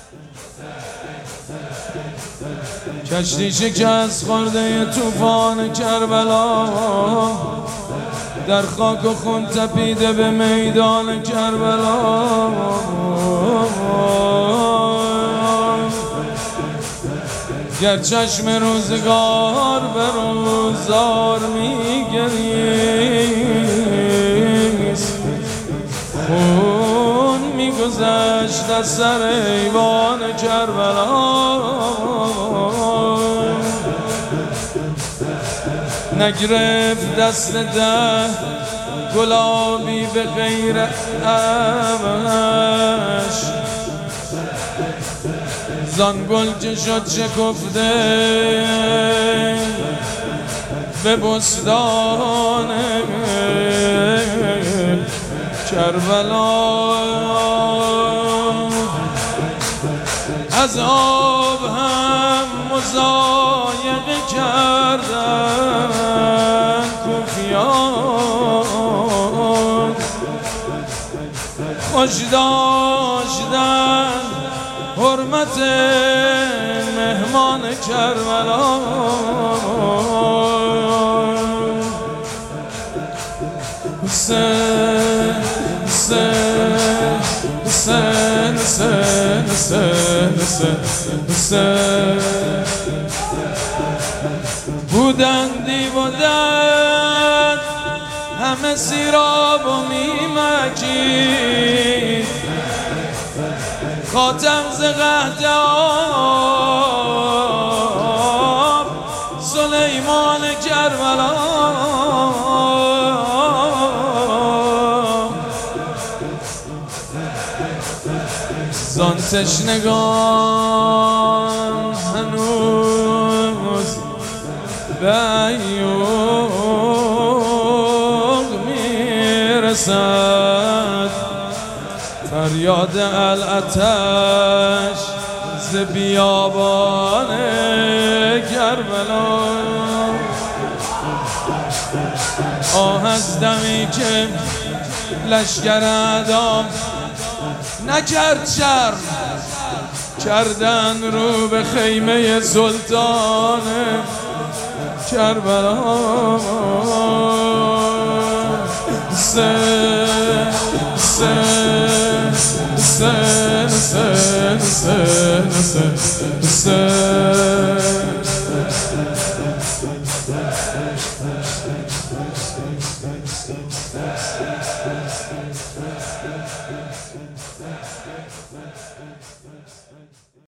کشتی شکست خورده طوفان کربلا، در خاک و خون تپیده به میدان کربلا. گر چشم روزگار به روزار میگریست، خون میگذشت از سر ایوان کربلا. نگرفت دست ده گلابی به غیر ابش، زان گل که شد شکفته به بستان کربلا. از آب هم مضایقه کردن کوفیان، خوش داشتن حرمت مهمان کربلا. حسین حسین حسین حسین حسین حسین بودندی بودند همه سیراب و میمکید، خاتم ز قحط آب سلیمان کربلا. زان تشنگان هنوز به ایوب میرسد فریاد العطش ز بیابان کربلا. آه از دمی که لشکر اعدام نکرد شرم، کردن رو به خیمه سلطان کربلا. حسین حسین حسین حسین حسین حسین حسین.